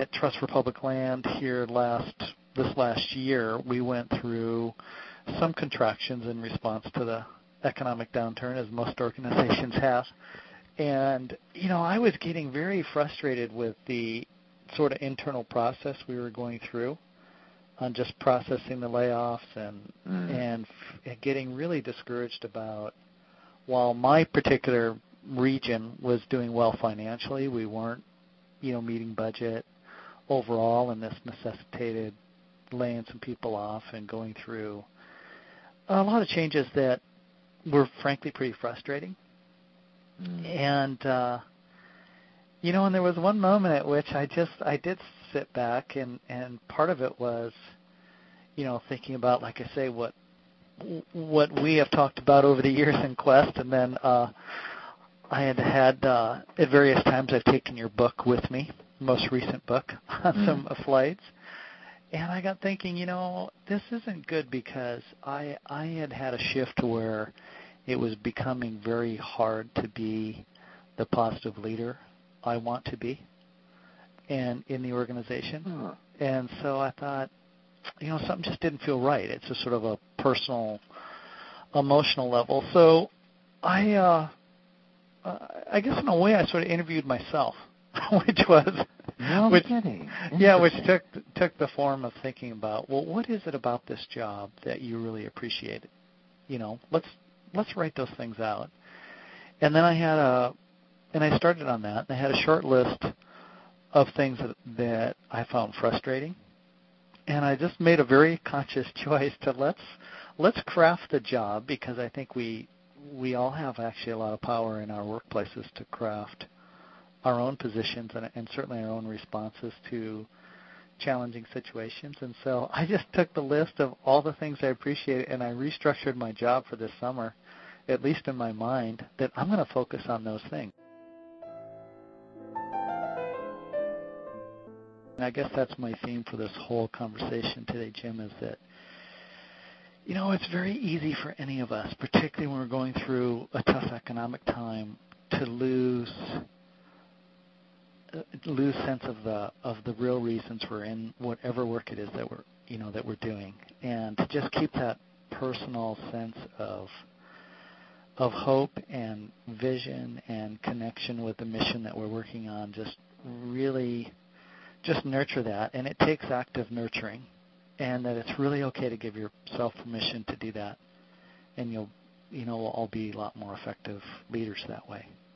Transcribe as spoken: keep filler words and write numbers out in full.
at Trust for Public Land here last this last year, we went through some contractions in response to the economic downturn, as most organizations have. And, you know, I was getting very frustrated with the sort of internal process we were going through on just processing the layoffs and mm. and f- getting really discouraged about, while my particular region was doing well financially, we weren't, you know, meeting budget overall, and this necessitated laying some people off and going through a lot of changes that were frankly pretty frustrating. Mm. And, uh, you know, and there was one moment at which I just, I did sit back, and, and part of it was, you know, thinking about, like I say, what what we have talked about over the years in Quest, and then uh, I had had, uh, at various times, I've taken your book with me, most recent book, on mm. some flights. And I got thinking, you know, this isn't good, because I I had had a shift to where it was becoming very hard to be the positive leader I want to be and in the organization. Huh. And so I thought, you know, something just didn't feel right. It's just sort of a personal, emotional level. So I, uh, uh, I guess in a way I sort of interviewed myself, which was, no which, kidding. yeah, which took took the form of thinking about, well, what is it about this job that you really appreciated? You know, let's let's write those things out. And then I had a, and I started on that, and I had a short list of things that, that I found frustrating. And I just made a very conscious choice to let's let's craft the job, because I think we we all have actually a lot of power in our workplaces to craft our own positions and, and certainly our own responses to challenging situations. And so I just took the list of all the things I appreciated, and I restructured my job for this summer, at least in my mind, that I'm going to focus on those things. And I guess that's my theme for this whole conversation today, Jim, is that, you know, it's very easy for any of us, particularly when we're going through a tough economic time, to lose uh, lose sense of the of the real reasons we're in whatever work it is that we're you know that we're doing, and to just keep that personal sense of of hope and vision and connection with the mission that we're working on. Just really. Just nurture that, and it takes active nurturing, and that it's really okay to give yourself permission to do that, and you'll, you know, we'll all be a lot more effective leaders that way.